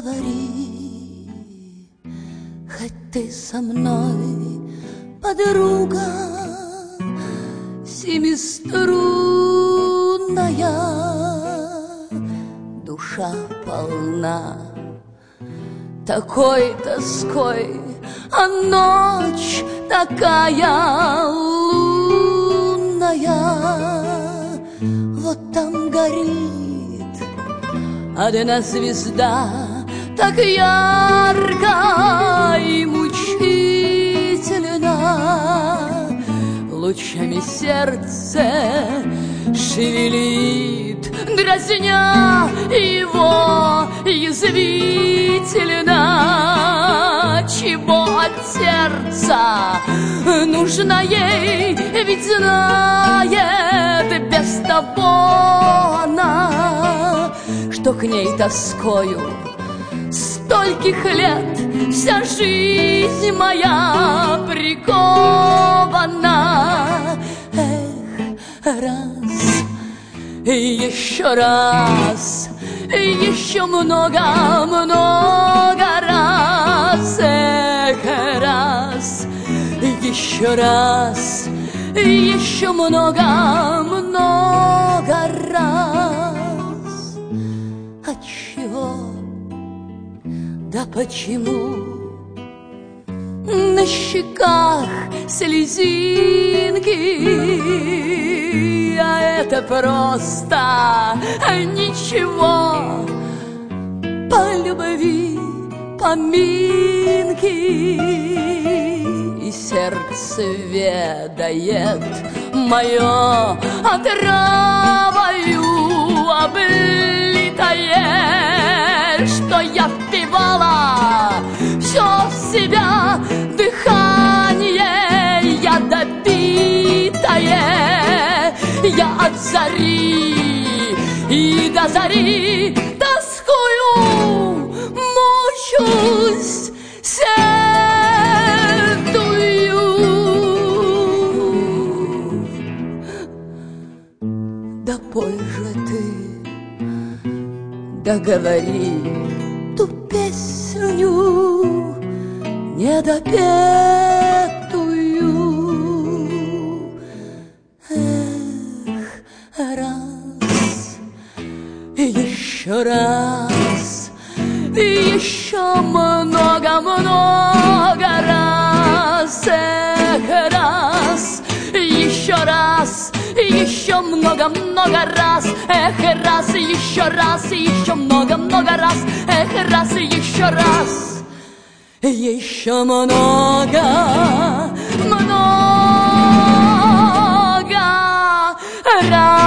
говори, хоть ты со мной, подруга семиструнная, душа полна такой тоской, а ночь такая лунная. Вот там горит одна звезда, так ярко и мучительно, лучами сердце шевелит, дразня его язвительно. Чего от сердца нужно ей, ведь знает без того она, что к ней тоскою стольких лет вся жизнь моя прикована. Эх, раз, еще раз, еще много раз. Эх, раз, еще раз, еще много раз. Отчего? Да почему на щеках слезинки, а это просто ничего, по любви поминки, и сердце ведает мое отравою облитое, что я впивала все в себя, дыхание ядовитое. Я от зари и до зари тоскую, мучусь, сетую. Да пой же ты, да говори ту песню недопетую. Эх, раз, еще раз, еще много раз. Эх, раз, еще раз, еще много раз. Эх, раз, еще много раз. Эх, раз, еще раз, еще много раз.